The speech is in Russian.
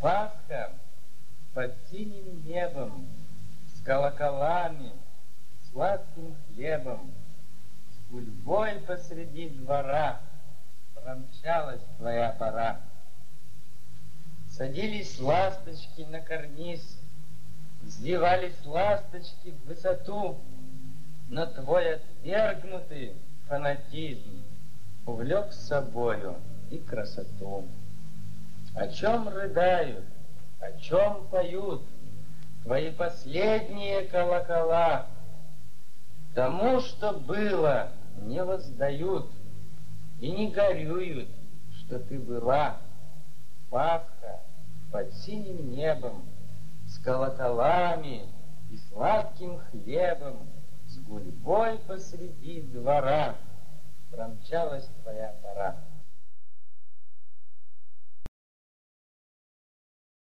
Пасха под синим небом, с колоколами, сладким хлебом, с гульбой посреди двора промчалась твоя пора. Садились ласточки на карниз, взвивались ласточки в высоту, но твой отвергнутый фанатизм увлек с собою и красоту. О чем рыдают, о чем поют твои последние колокола? Тому, что было, не воздают и не горюют, что ты была. Пасха под синим небом, с колоколами и сладким хлебом, с гульбой посреди двора промчалась твоя пора.